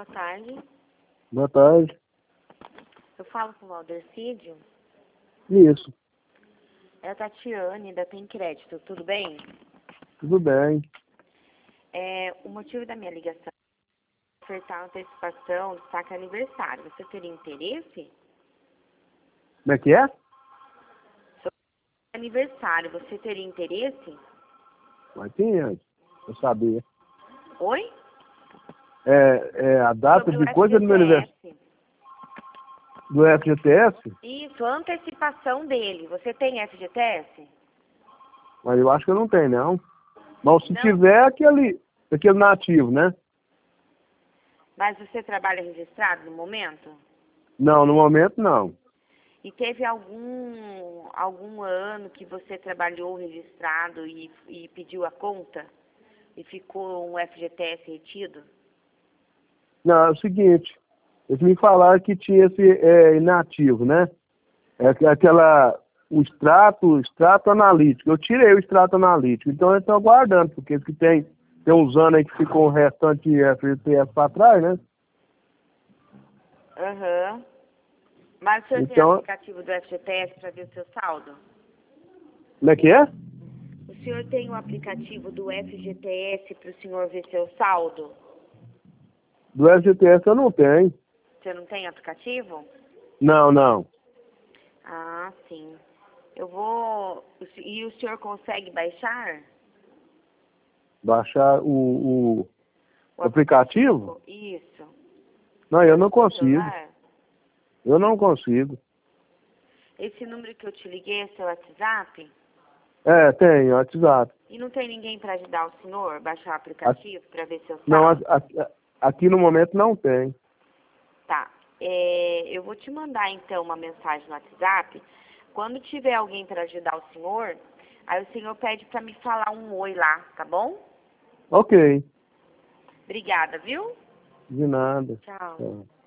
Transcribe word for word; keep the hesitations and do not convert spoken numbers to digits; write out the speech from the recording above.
Boa tarde. Boa tarde. Eu falo com o Aldercídio. Isso, É a Tatiane, da Tem Crédito. Tudo bem? tudo bem. É, o motivo da minha ligação é ofertar antecipação do saque aniversário. Você teria interesse? Como é que é? Sobre aniversário, você teria interesse? Mas tinha, eu sabia. Oi? É, é a data Sobre o de coisa do meu aniversário. F G T S. Do F G T S? Isso, a antecipação dele. Você tem F G T S? Mas eu acho que eu não tenho, não. Mas se Não? tiver, aquele, aquele nativo, né? Mas você trabalha registrado no momento? Não, no momento não. E teve algum, algum ano que você trabalhou registrado e, e pediu a conta? E ficou um F G T S retido? Não, é o seguinte, eles me falaram que tinha esse é, inativo, né? É aqu- aquela, o extrato, o extrato analítico. Eu tirei o extrato analítico, então eu estou aguardando, porque que tem, tem uns anos aí que ficou o restante de F G T S para trás, né? Aham. Mas o senhor tem Então, aplicativo do F G T S para ver o seu saldo? como é que é? O senhor tem o aplicativo do F G T S para o senhor ver seu saldo? Do F G T S eu não tenho. Você não tem aplicativo? Não, não. Ah, sim. Eu vou... E o senhor consegue baixar Baixar o, o o aplicativo? aplicativo? Isso. Não, eu não No consigo. celular? Eu não consigo. Esse número que eu te liguei é seu WhatsApp? É, tenho, WhatsApp. E não tem ninguém para ajudar o senhor a baixar o A- aplicativo para ver seu Não, a- saldo? a- aqui no momento não tem. Tá. É, eu vou te mandar então uma mensagem no WhatsApp. Quando tiver alguém para ajudar o senhor, aí o senhor pede para me falar um oi lá, tá bom? Ok, Obrigada, viu? de nada. Tchau. Tchau.